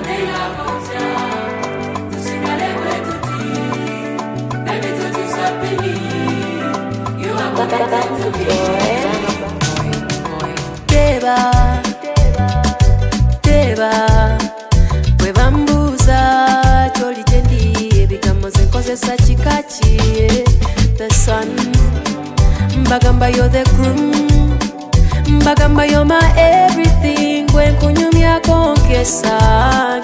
Teba Webambuza Choli tendi Ebigamo zenkozesa chikachi The sun Mbagamba you're the groom Mbagamba you're my everything Gwen kunyumya konkesa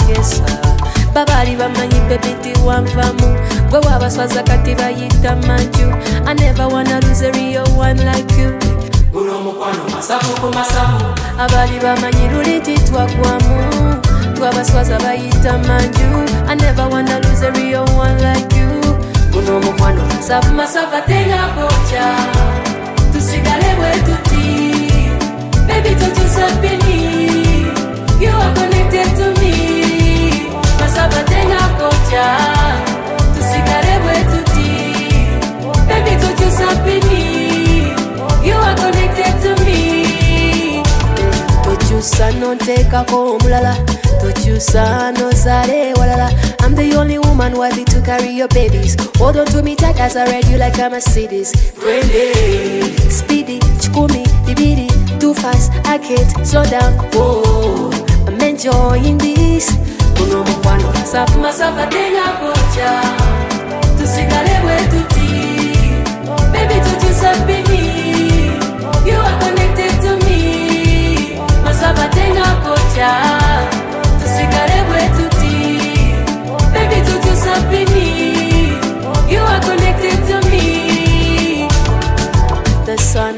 Babali bamanyi bebiti wanvamu Gwe wabaswaza kati bayita manju I never wanna lose a real one like you Uno mukwano masafu ku masafu Abali bamanyi luliti twagwamu Twabaswaza bayita manju I never wanna lose a real one like you Uno mukwano masafu atenga kocha Tusigale bwetuti Baby totusapini You are connected to me Masafu atenga kocha Tusigale bwetuti Baby totusapini You are connected to me Tochusa nontekako omulala Tochusa nozale walala I'm the only woman worthy to carry your babies Hold on to me tight as I ride you like a Mercedes Twende Speedy, chukumi, dibidi Too fast, I can't slow down Oh, I'm enjoying this Uno mukwano masafu atenga kocha Tusigale bwetuti Baby totusapini You are connected to me Masafu atenga kocha Tusigale bwetuti Baby totusapini You are connected to me The sun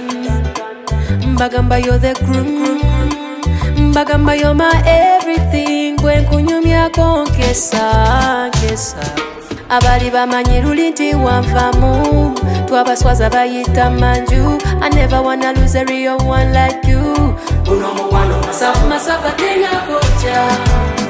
Mbagamba you're the groom Mbagamba you're my everything Gwen kunyumya konkesa Abali bamanyi lulinti wanvamu Twabaswaza bayita manju I never wanna lose a real one like you Uno mukwano masafu atenga kocha